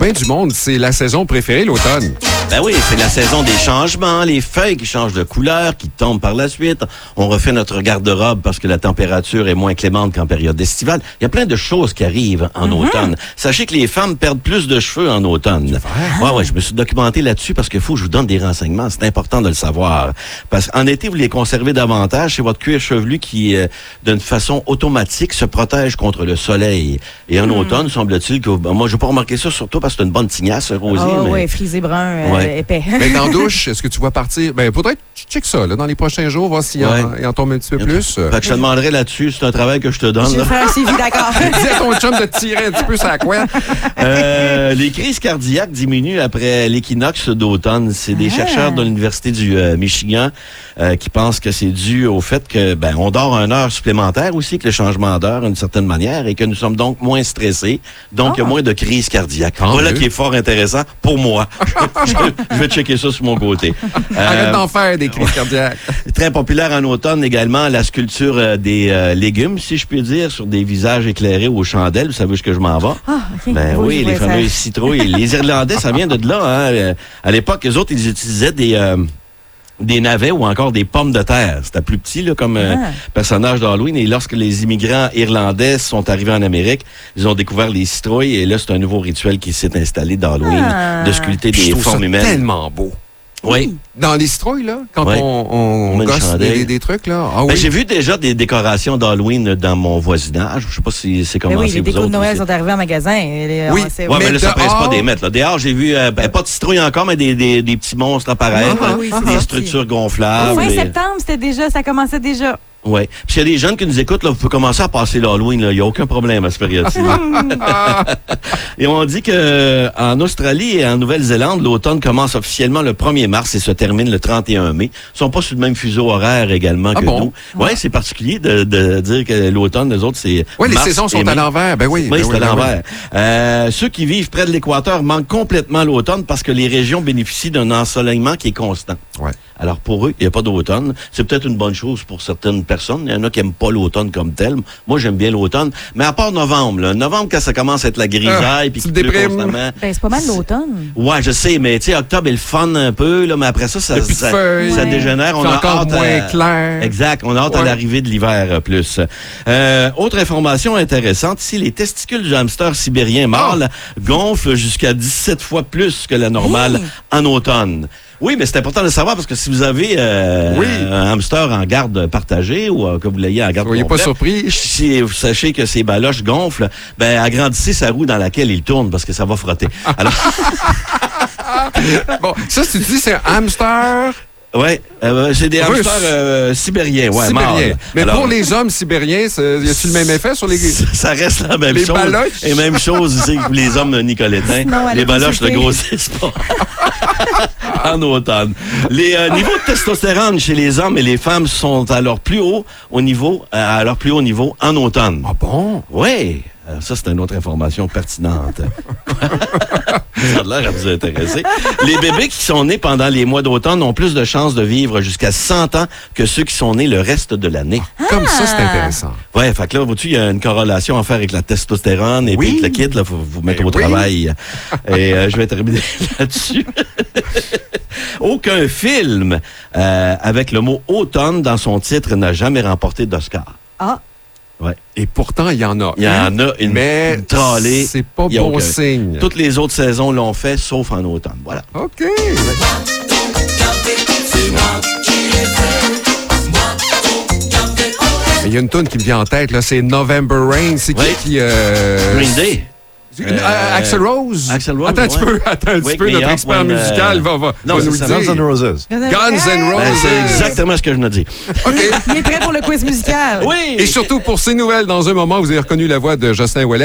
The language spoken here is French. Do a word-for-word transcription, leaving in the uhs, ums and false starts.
bien du monde, c'est la saison préférée, l'automne. Ben oui, c'est la saison des changements, les feuilles qui changent de couleur, qui tombent par la suite. On refait notre garde-robe parce que la température est moins clémente qu'en période estivale. Il y a plein de choses qui arrivent en mm-hmm. automne. Sachez que les femmes perdent plus de cheveux en automne. Ouais, ouais, je me suis documenté là-dessus parce qu'il faut que je vous donne des renseignements. C'est important de le savoir. Parce qu'en été, vous les conservez davantage. C'est votre cuir chevelu qui, euh, d'une façon automatique, se protège contre le soleil. Et en mm. automne, semble-t-il que... Ben, moi, je n'ai pas remarqué ça, surtout parce que c'est une bonne tignasse, Rosie. Oh, mais... oui, frisé brun. Euh... Ouais. épais. Mais dans la douche, est-ce que tu vas partir? Ben, peut-être, check ça, là, dans les prochains jours, voir s'il ouais. en, il en tombe un petit peu plus. Fait que je te demanderai là-dessus, c'est un travail que je te donne. Je vais faire un suivi, d'accord. Dis à ton chum de tirer un petit peu sa couette. Euh, les crises cardiaques diminuent après l'équinoxe d'automne. C'est des ah. chercheurs de l'Université du euh, Michigan euh, qui pensent que c'est dû au fait que, ben, on dort une heure supplémentaire aussi, que le changement d'heure, d'une certaine manière, et que nous sommes donc moins stressés. Donc, il oh. y a moins de crises cardiaques. Oh, voilà Dieu. Qui est fort intéressant pour moi. je, je vais checker ça sur mon côté. Arrête euh, d'en faire des crises cardiaques. Très populaire en automne également, la sculpture euh, des euh, légumes, si je puis dire, sur des visages éclairés aux chandelles. Vous savez où est-ce que je m'en vais? Ah, OK. Ben oui, les fameuses citrouilles. Les Irlandais, ça vient de là. Hein. À l'époque, eux autres, ils utilisaient des... Euh, des navets ou encore des pommes de terre. C'était plus petit là, comme euh, ah. personnage d'Halloween. Et lorsque les immigrants irlandais sont arrivés en Amérique, ils ont découvert les citrouilles. Et là, c'est un nouveau rituel qui s'est installé d'Halloween, ah. de sculpter des formes humaines. C'est tellement beau. Oui. Dans les citrouilles, là, quand oui. on, on, on gosse des, des trucs, là. Ah, ben, oui. J'ai vu déjà des décorations d'Halloween dans mon voisinage. Je sais pas si c'est commencé. Oui, les décos de Noël aussi. sont arrivés en magasin. Les, oui, c'est... ouais, mais, mais là, ça ne presse pas dehors... des mètres. Là. Dehors, j'ai vu, euh, ben, pas de citrouilles encore, mais des, des, des petits monstres apparaître. Ah, oui, des sorti. structures gonflables. Fin et... septembre, c'était déjà, ça commençait déjà. Oui. Puis s'il y a des jeunes qui nous écoutent, là, vous pouvez commencer à passer l'Halloween. Il n'y a aucun problème à cette période-ci. Et on dit qu'en Australie et en Nouvelle-Zélande, l'automne commence officiellement le premier mars et se termine le trente et un mai. Ils ne sont pas sur le même fuseau horaire également ah que bon? nous. Oui, ouais, c'est particulier de, de dire que l'automne, les autres, c'est Oui, les mars saisons sont à l'envers. Ben oui. Oui, ben c'est oui, à ben l'envers. Oui. Euh, ceux qui vivent près de l'équateur manquent complètement l'automne parce que les régions bénéficient d'un ensoleillement qui est constant. Ouais. Alors, pour eux, il n'y a pas d'automne. C'est peut-être une bonne chose pour certaines personnes. Il y en a qui n'aiment pas l'automne comme tel. Moi, j'aime bien l'automne. Mais à part novembre, là, novembre, quand ça commence à être la grisaille, puis tu qu'il pleut constamment... Ben, c'est pas mal l'automne. Ouais, je sais, mais tu sais, octobre est le fun un peu, là, mais après ça, ça, ça, feuilles, ça ouais. dégénère. On c'est a encore hâte moins à... clair. Exact. On a hâte ouais. à l'arrivée de l'hiver euh, plus. Euh, autre information intéressante, ici, les testicules du hamster sibérien mâle oh. gonflent jusqu'à dix-sept fois plus que la normale hey. en automne. Oui, mais c'est important de le savoir parce que si vous avez euh, oui. un hamster en garde partagée ou euh, que vous l'ayez en garde complète, soyez pas surpris. Si vous sachez que ses baloches gonflent, ben agrandissez sa roue dans laquelle il tourne parce que ça va frotter. Alors... bon, ça, si tu dis c'est un hamster... Oui, euh, c'est des hamsters euh, sibériens, ouais, sibériens. Mais alors, pour les hommes sibériens, y a-t-il le même effet sur les... Ça reste la même les chose. Baloches. Et même chose ici que les hommes nicolétains. Non, les baloches ne grossissent pas. En automne. Les euh, niveaux de testostérone chez les hommes et les femmes sont à leur plus haut au niveau, euh, à leur plus haut niveau en automne. Ah bon? Oui. Alors ça, c'est une autre information pertinente. Ça a l'air à vous intéresser. Les bébés qui sont nés pendant les mois d'automne ont plus de chances de vivre jusqu'à cent ans que ceux qui sont nés le reste de l'année. Comme ça, c'est intéressant. Oui, fait que là, vois-tu, il y a une corrélation à faire avec la testostérone et oui. puis le kit, là, faut vous mettre Mais au oui. travail. Et euh, je vais terminer là-dessus. Aucun film euh, avec le mot automne dans son titre n'a jamais remporté d'Oscar. Ah. Ouais. Et pourtant, il y en a. Il y en a une, mais une tralée. C'est pas bon aucun. signe. Toutes les autres saisons l'ont fait, sauf en automne. Voilà. OK. Il y a une toune qui me vient en tête, là, c'est November Rain. C'est qui oui. qui... Euh... Green Day. Euh, euh, Axl Rose? Axl Rose. Attends un petit ouais. peu, attends un petit peu, notre expert one, musical euh... va, va, non, va nous le dire. Guns N' Roses. Guns N' Roses. Ben, c'est exactement ce que je me dis. OK. Il est prêt pour le quiz musical. Oui. Et surtout, pour ces nouvelles, dans un moment, vous avez reconnu la voix de Jocelyn Ouellet.